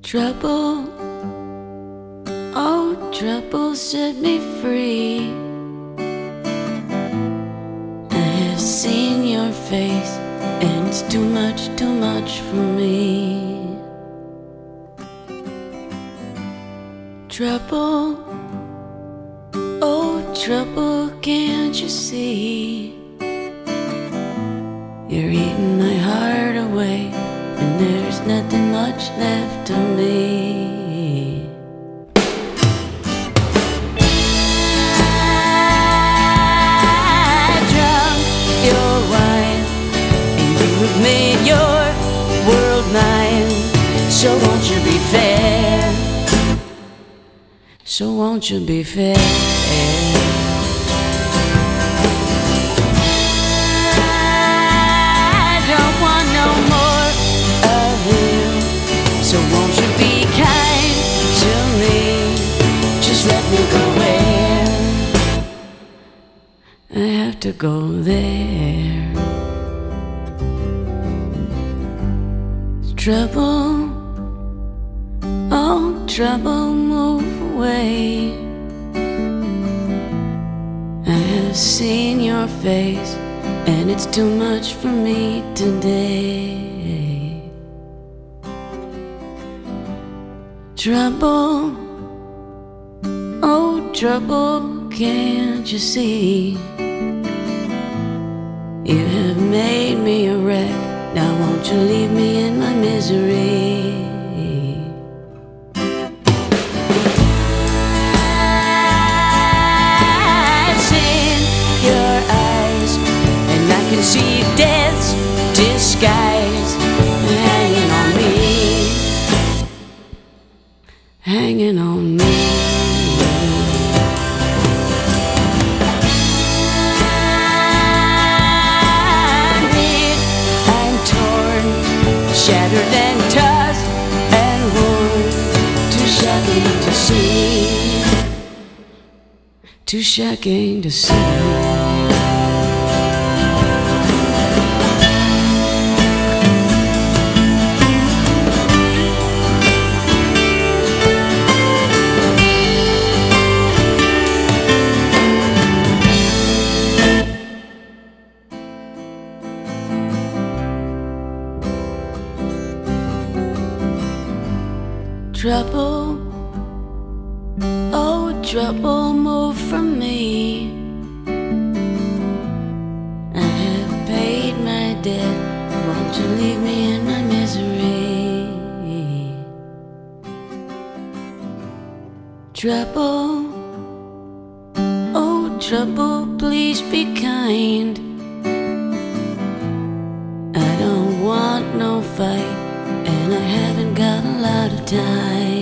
Trouble, oh trouble, set me free. I have seen your face, and it's too much for me. Trouble, oh trouble, can't you see? You're eating my heart away, and there's nothing much left of me. I drunk your wine, and you have made your world mine. So won't you be fair? So won't you be fair? So won't you be kind to me? Just let me go where I have to go there. Trouble, oh trouble, move away. I have seen your face, and it's too much for me today. Trouble, oh trouble, can't you see? You have made me a wreck, now won't you leave me in my misery? I've seen your eyes, and I can see death's disguise hanging on me. Hanging on me. I'm torn, shattered and tossed and worn. Too shocking to see. Too shocking to see. Trouble, oh trouble, move from me. I have paid my debt, won't you leave me in my misery? Trouble, oh trouble, please be kind. I don't want no fight, and I haven't got a lot of time.